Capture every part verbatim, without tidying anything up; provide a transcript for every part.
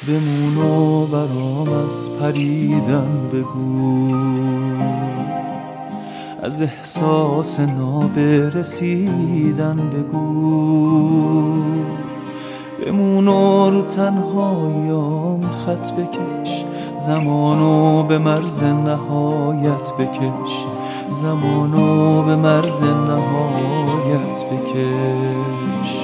بمونو برام از پریدن بگو، از احساس نابرسیدن بگو، بمونو رو تنهاییام خط بکش، زمانو به مرز نهایت بکش، زمانو به مرز نهایت بکش.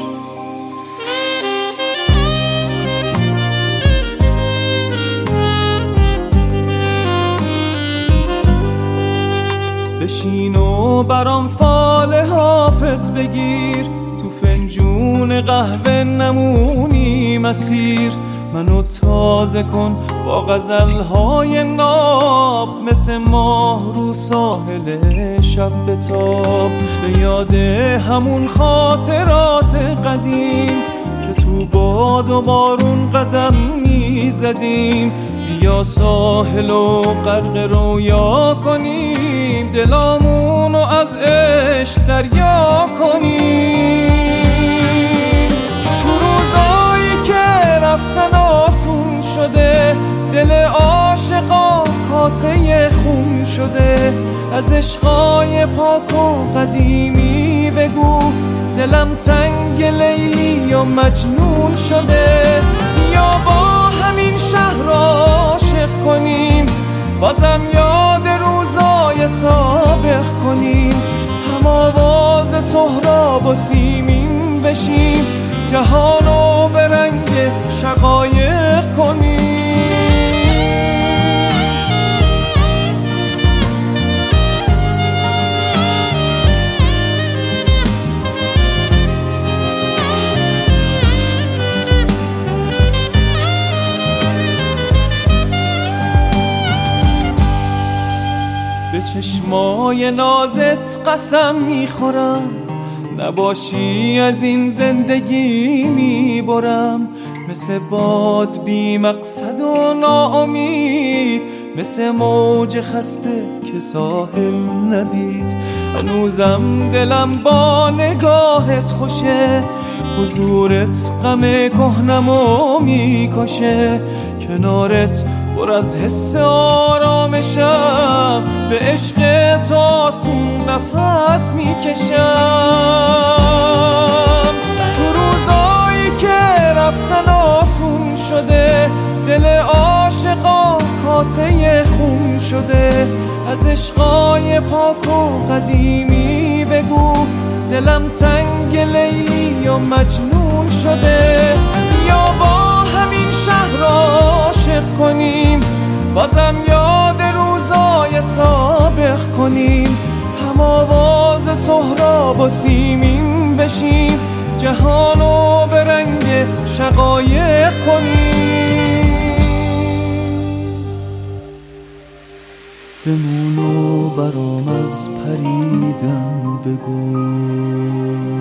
بشین و برام فال حافظ بگیر، تو فنجون قهوه نمونی مسیر، منو تازه کن با غزلهای ناب، مثل ماه رو ساحل شب بتاب، به یاد همون خاطرات قدیم که تو باد و بارون قدم میزدیم. بیا ساحل و غرق رویا کنیم، دلامونو از عشق دریا کنیم. تو روزایی که رفتن آسون شده، دل عاشقا کاسه خون شده، از عشقای پاک و قدیمی بگو، دلم تنگ لیلی و مجنون شده. یا با همین شهر عاشق کنیم، بازم یاد روزای سابق کنیم، هم آواز سهراب و سیمین بشیم، جهانو به رنگ شقایق کنیم. به چشمای نازت قسم میخورم، نباشی از این زندگی میبرم، مثل باد بی مقصد و ناامید، مثل موج خسته که ساحل ندید. هنوزم دلم با نگاهت خوشه، حضورت غم کهنمو میکشه، کنارت پر از حس آرامشم، به عشق تو آسون نفس میکشم. تو روزایی که رفتن آسون شده، دل عاشقا کاسه خون شده، از عشقای پاک و قدیمی بگو، دلم تنگ لیلی و مجنون شده. یا با همین شهر عاشق کنیم، بازم یاد روزای سابق کنیم، هم آواز سهراب و سیمین بشیم، جهانو به رنگ شقایق کنیم. بمونو برام از پریدن بگو.